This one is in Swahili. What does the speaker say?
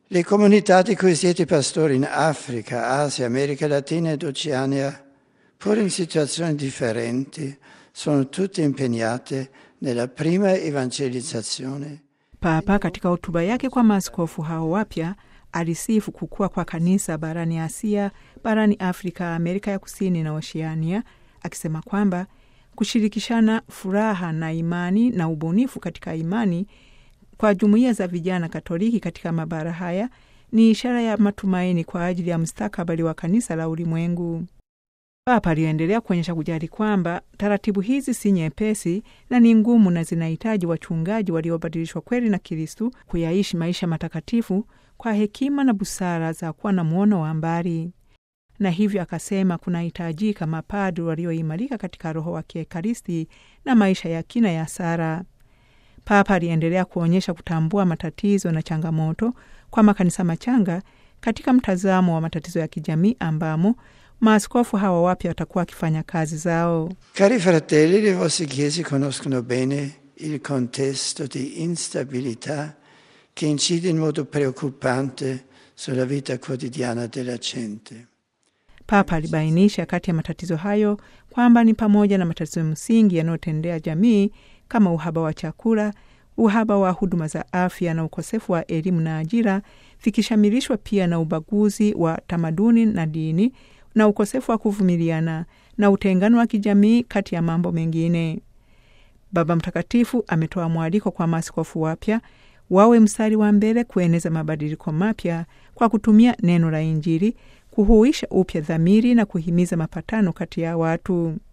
Le comunità di cui siete pastori in Africa, Asia, America Latina ed Oceania, pur in situazioni differenti, sono tutte impegnate nella prima evangelizzazione. Papa katika hotuba yake kwa maaskofu hao wapya alisifu kukua kwa kanisa barani Asia, barani Afrika, Amerika ya Kusini na Oceania, akisema kwamba kushirikishana furaha na imani na ubunifu katika imani kwa jumuiya za vijana Katoliki katika mabara haya ni ishara ya matumaini kwa ajili ya mustakabali wa kanisa la ulimwengu. Papa aliendelea kuonyesha kujali kwamba taratibu hizi si nyepesi na ni ngumu na zinahitaji wachungaji waliobadilishwa kweli na Kristo kuyaishi maisha matakatifu kwa hekima na busara za kuwa na muono wa mbali. Na hivyo akasema kunahitajika mapadri walioimarika katika roho wa Kiekaristi na maisha ya kina ya sala. Papa aliendelea kuonyesha kutambua matatizo na changamoto kwa makanisa machanga katika mtazamo wa matatizo ya kijamii ambamo maaskofu hawa wapya watakuwa wakifanya kazi zao. Cari fratelli, le vostre chiese conoscono bene il contesto di instabilità che incide in modo preoccupante sulla vita quotidiana della gente. Papa alibainisha kati ya matatizo hayo kwamba ni pamoja na matatizo msingi yanayotendea jamii kama uhaba wa chakula, uhaba wa huduma za afya na ukosefu wa elimu na ajira, vikishamilishwa pia na ubaguzi wa tamaduni na dini na ukosefu wa kuvumiliana na utengano wa kijamii kati ya mambo mengine. Baba Mtakatifu ametoa mwaliko kwa maaskofu wapya wawe mstari wa mbele kueneza mabadiliko mapya kwa kutumia neno la Injili, kuhuisha upya dhamiri na kuhimiza mapatano kati ya watu.